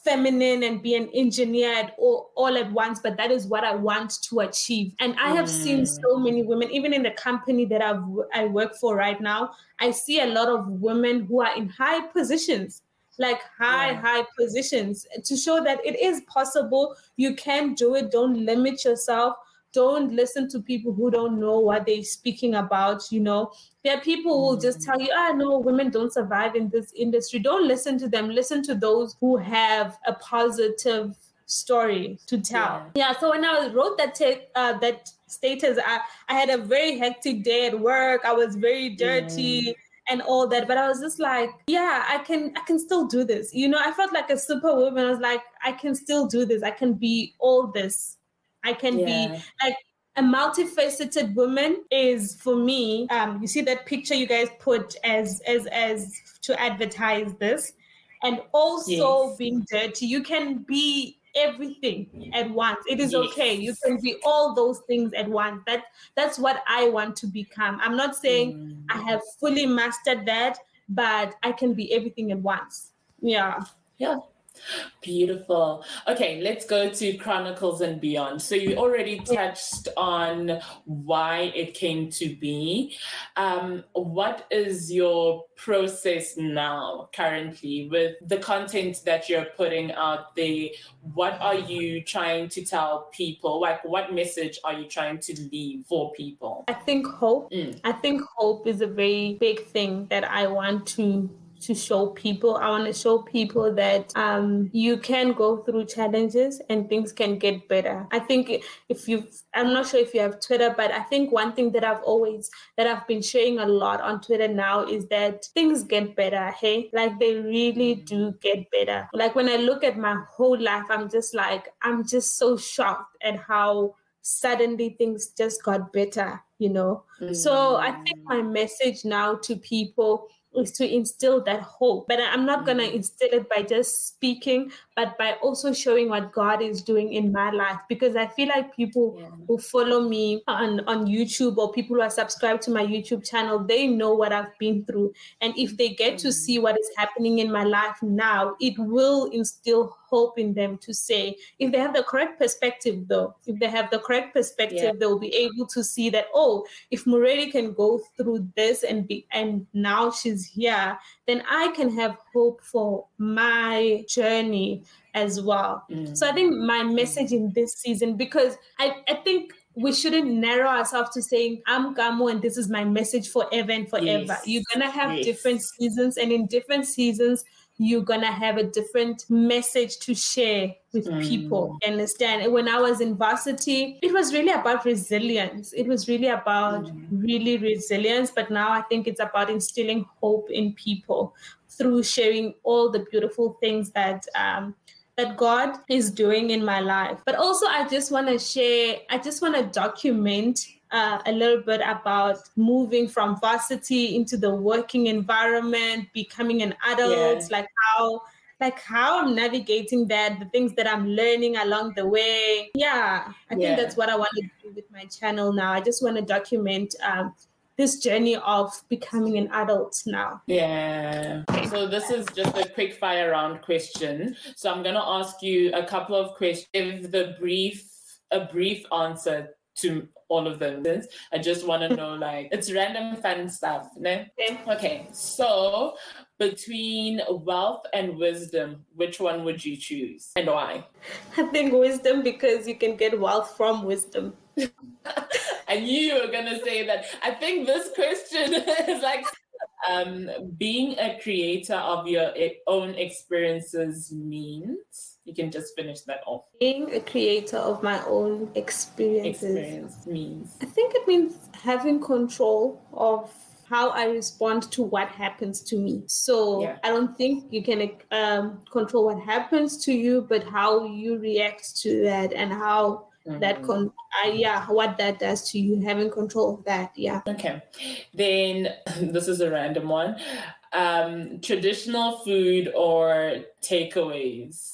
feminine and be an engineer at all, all at once, but that is what I want to achieve. And I have mm. seen so many women, even in the company that I've, I work for right now, I see a lot of women who are in high positions, like high, yeah. high positions, to show that it is possible. You can do it. Don't limit yourself. Don't listen to people who don't know what they're speaking about. You know, there are people who will just tell you, ah, no, women don't survive in this industry. Don't listen to them. Listen to those who have a positive story to tell. Yeah. yeah so when I wrote that te- uh, that status, I, I had a very hectic day at work. I was very dirty. Mm. and all that, but I was just like, yeah, I can I can still do this. You know, I felt like a superwoman. I was like, I can still do this. I can be all this. I can yeah. be like a multifaceted woman is for me. Um, you see that picture you guys put as as as to advertise this, and also yes. being dirty. You can be everything at once. It is yes. okay. You can be all those things at once. That that's what I want to become. I'm not saying mm. I have fully mastered that, but I can be everything at once. Yeah. Yeah. Beautiful. Okay, let's go to Chronicles and Beyond. So you already touched on why it came to be. Um, what is your process now, currently, with the content that you're putting out there? What are you trying to tell people? Like, what message are you trying to leave for people? I think hope. Mm. I think hope is a very big thing that I want to to show people. I want to show people that um, you can go through challenges and things can get better. I think if you, I'm not sure if you have Twitter, but I think one thing that I've always, that I've been sharing a lot on Twitter now is that things get better, hey? Like they really do get better. Like when I look at my whole life, I'm just like, I'm just so shocked at how suddenly things just got better, you know? Mm. So I think my message now to people is to instill that hope. But I'm not going to instill it by just speaking, but by also showing what God is doing in my life. Because I feel like people yeah. who follow me on, on YouTube or people who are subscribed to my YouTube channel, they know what I've been through. And if they get to see what is happening in my life now, it will instill hope in them to say, if they have the correct perspective, though, if they have the correct perspective, yeah. they'll be able to see that, oh, if Mureli can go through this and be, and now she's here, then I can have hope for my journey as well. Mm. So I think my message in this season, because I, I think we shouldn't narrow ourselves to saying, I'm Kamo and this is my message forever and forever. Yes. You're going to have yes. different seasons, and in different seasons, you're going to have a different message to share with mm. people. You understand? And when I was in varsity, it was really about resilience. It was really about mm. really resilience. But now I think it's about instilling hope in people through sharing all the beautiful things that um, that God is doing in my life. But also, I just want to share, I just want to document Uh, a little bit about moving from varsity into the working environment, becoming an adult, yeah. like how like how I'm navigating that, the things that I'm learning along the way. Yeah, I yeah. think that's what I want to do with my channel now. I just want to document um, this journey of becoming an adult now. Yeah. So this is just a quick fire round question. So I'm going to ask you a couple of questions. Give the brief, a brief answer to all of them. I just want to know, like, it's random fun stuff. No? Okay. Okay. So between wealth and wisdom, which one would you choose and why? I think wisdom, because you can get wealth from wisdom. I knew you were going to say that. I think this question is like, um, being a creator of your own experiences means... You can just finish that off. Being a creator of my own experiences. Experience means? I think it means having control of how I respond to what happens to me. So yeah. I don't think you can um, control what happens to you, but how you react to that and how mm-hmm. that, con- uh, yeah, what that does to you, having control of that, yeah. Okay. Then this is a random one. Um, traditional food or takeaways?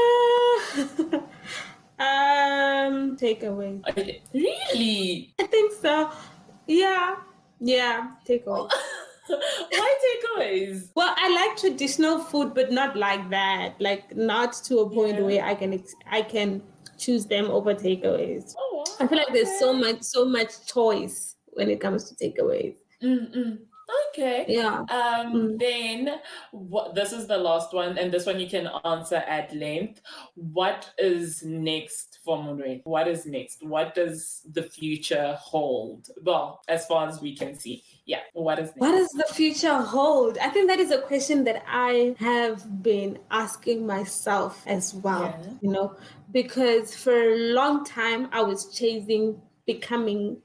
um, takeaway. Really? I think so. Yeah, yeah, takeaway. Why takeaways? Well, I like traditional food, but not like that. Like not to a point Yeah. where I can ex- I can choose them over takeaways. Oh, wow. I feel like there's so Okay. much so much choice when it comes to takeaways. Mm-mm. Okay. Yeah. Um, Mm. then what, this is the last one, and this one you can answer at length. What is next for Moonray? What is next? What does the future hold? Well, as far as we can see. Yeah. What is next? What does the future hold? I think that is a question that I have been asking myself as well, Yeah. you know, because for a long time I was chasing becoming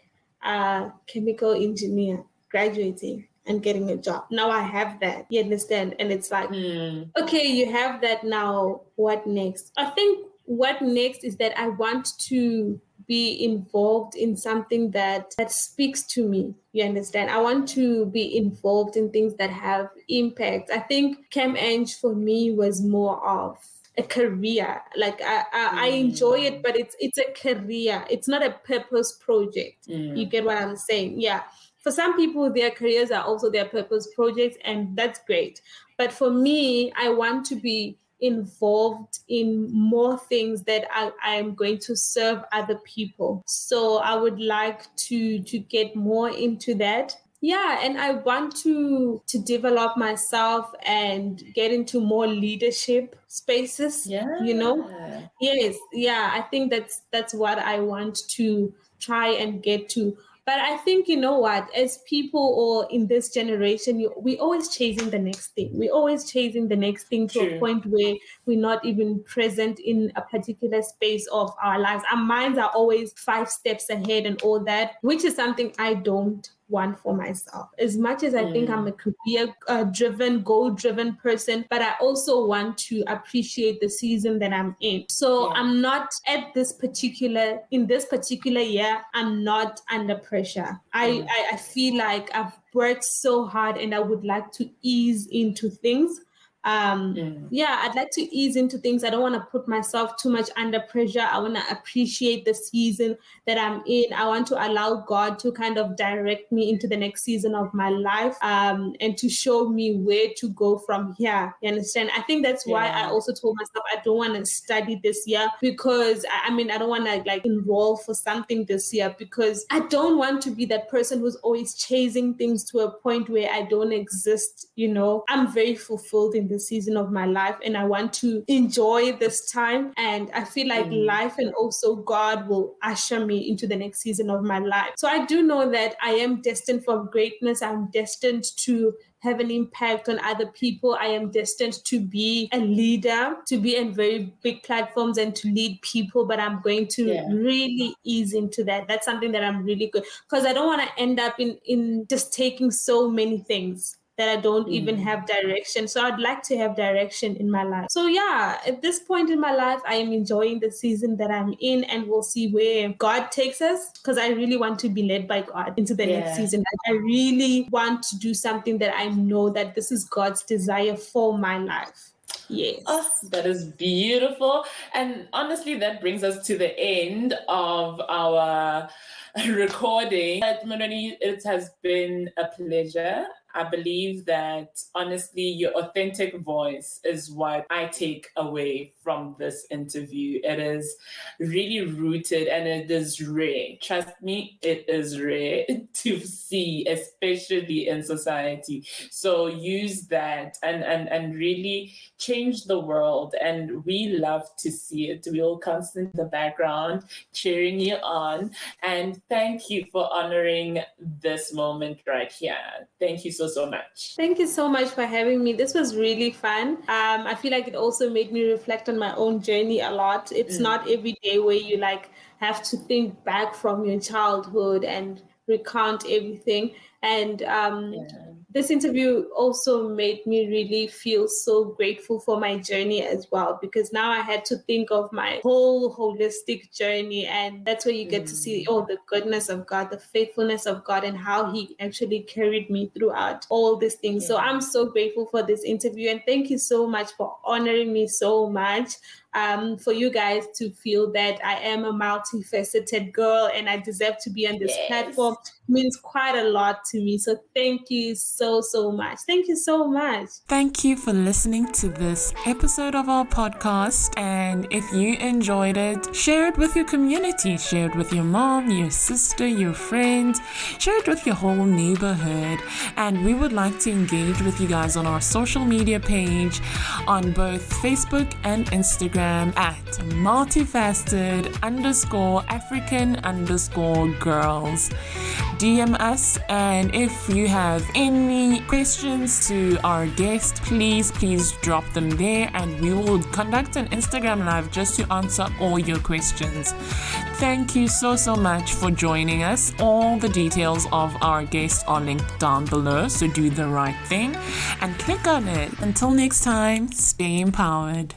a chemical engineer, graduating and getting a job. Now I have that, you understand? And it's like, Hmm. okay, you have that now. What next? I think what next is that I want to be involved in something that that speaks to me. You understand? I want to be involved in things that have impact. I think Chem Eng for me was more of a career. Like I, I, I enjoy it, but it's it's a career. It's not a purpose project. Mm. You get what I'm saying? Yeah. For some people, their careers are also their purpose projects, and that's great. But for me, I want to be involved in more things that I, I am going to serve other people. So I would like to to get more into that. Yeah, and I want to to develop myself and get into more leadership spaces. Yeah. You know? Yes, yeah, I think that's that's what I want to try and get to. But I think, you know what, as people or in this generation, you, we're always chasing the next thing. We're always chasing the next thing to True. a point where we're not even present in a particular space of our lives. Our minds are always five steps ahead and all that, which is something I don't want for myself. As much as I mm. think I'm a career uh, driven, goal driven person, but I also want to appreciate the season that I'm in. So yeah. I'm not at this particular, in this particular year, I'm not under pressure. I, mm. I, I feel like I've worked so hard and I would like to ease into things. Um, mm. Yeah, I'd like to ease into things. I don't want to put myself too much under pressure. I want to appreciate the season that I'm in. I want to allow God to kind of direct me into the next season of my life, um, and to show me where to go from here. You understand? I think that's why yeah. I also told myself I don't want to study this year because, I, I mean, I don't want to like enroll for something this year because I don't want to be that person who's always chasing things to a point where I don't exist. You know, I'm very fulfilled in this season of my life and I want to enjoy this time, and I feel like mm. life and also God will usher me into the next season of my life. So I do know that I am destined for greatness. I'm destined to have an impact on other people. I am destined to be a leader, to be in very big platforms and to lead people, but I'm going to yeah. really ease into that. That's something that I'm really good, because I don't want to end up in, in just taking so many things that I don't mm. even have direction. So I'd like to have direction in my life. So yeah, at this point in my life, I am enjoying the season that I'm in, and we'll see where God takes us, because I really want to be led by God into the yeah. next season. I really want to do something that I know that this is God's desire for my life. Yes. Oh, that is beautiful. And honestly, that brings us to the end of our recording. Mononi, it has been a pleasure. I believe that, honestly, your authentic voice is what I take away from this interview. It is really rooted and it is rare. Trust me, it is rare to see, especially in society. So use that and, and, and really change the world. And we love to see it. We'll constantly in the background cheering you on. And thank you for honoring this moment right here. Thank you so, so much. Thank you so much for having me. This was really fun. Um, I feel like it also made me reflect on my own journey a lot. It's mm. not every day where you like have to think back from your childhood and recount everything. And um, yeah. this interview also made me really feel so grateful for my journey as well, because now I had to think of my whole holistic journey, and that's where you get mm. to see all the goodness of God, the faithfulness of God, and how he actually carried me throughout all these things. Yeah. So I'm so grateful for this interview, and thank you so much for honoring me so much. um, for you guys to feel that I am a multifaceted girl and I deserve to be on this Yes. platform means quite a lot to me. So thank you so, so much. Thank you so much. Thank you for listening to this episode of our podcast. And if you enjoyed it, share it with your community. Share it with your mom, your sister, your friends. Share it with your whole neighborhood. And we would like to engage with you guys on our social media page on both Facebook and Instagram at multifaceted underscore African underscore girls. D M us, and if you have any questions to our guest, please, please drop them there, and we will conduct an Instagram live just to answer all your questions. Thank you so, so much for joining us. All the details of our guest are linked down below, so do the right thing and click on it. Until next time, stay empowered.